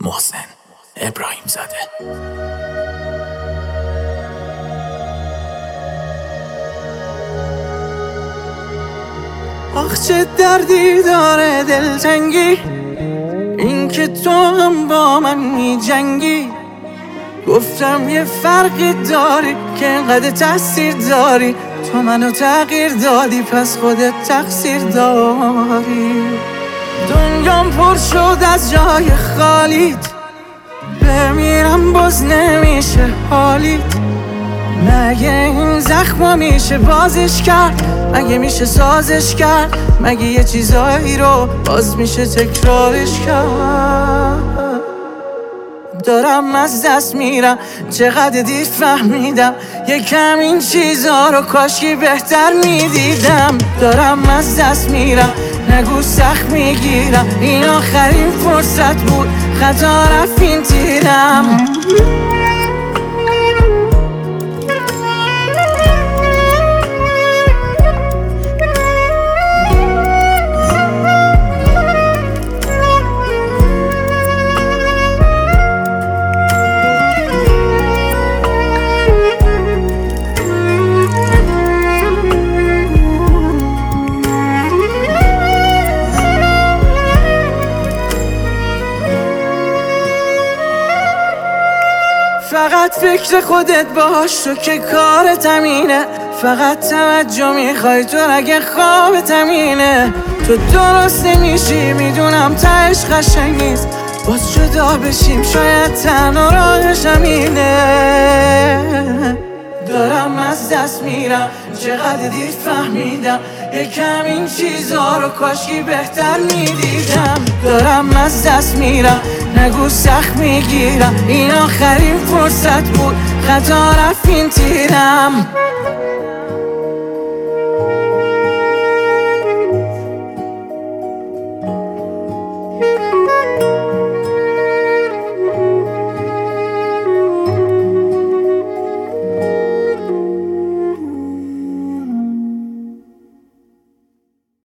محسن ابراهیم زاده. آخ چه دردی داره دلتنگی، این که تو هم با من می جنگی. گفتم یه فرقی داری که اینقدر تاثیر داری، تو منو تغییر دادی پس خودت تقصیر داری. دنیام پر شد از جای خالیت، بمیرم باز نمیشه حالیت. مگه این زخم میشه بازش کرد؟ مگه میشه سازش کرد؟ مگه یه چیزایی رو باز میشه تکرارش کرد؟ دارم از دست میرم، چقدر دیر فهمیدم یکم این چیزا رو کاشکی بهتر میدیدم. دارم از دست میرم، نگو سخت میگیرم، این آخرین فرصت بود، خطا رفت این تیرم. فقط فکر خودت باش، تو که کارت همینه. فقط توجه میخوای تو اگه خوابت همینه. تو درست نمیشی میدونم تهش قشنگ نیست، باز جدا بشیم شاید تنها راهش همینه. دارم از دست میرم، چقدر دیر فهمیدم یکم این چیزا رو کاشکی بهتر میدیدم. دارم از دست میرم، نگو سخت میگیرم، این آخرین فرصت بود، خطا رفت این تیرم.